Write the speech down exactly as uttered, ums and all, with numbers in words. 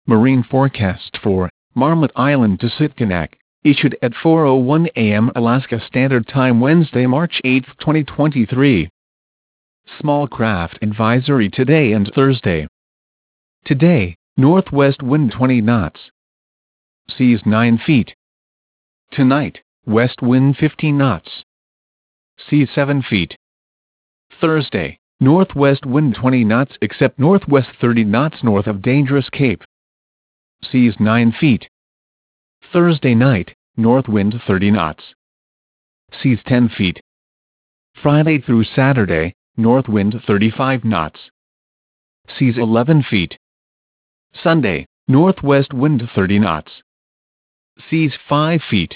Marine forecast for Marmot Island to Sitkinak, issued at four oh one a m Alaska Standard Time Wednesday, March eighth, twenty twenty-three. Small craft advisory today and Thursday. Today, northwest wind twenty knots. Seas nine feet. Tonight, west wind fifteen knots. Seas seven feet. Thursday, northwest wind twenty knots except northwest thirty knots north of Dangerous Cape. Seas nine feet. Thursday night, north wind thirty knots. Seas ten feet. Friday through Saturday, north wind thirty-five knots. Seas eleven feet. Sunday, northwest wind thirty knots. Seas five feet.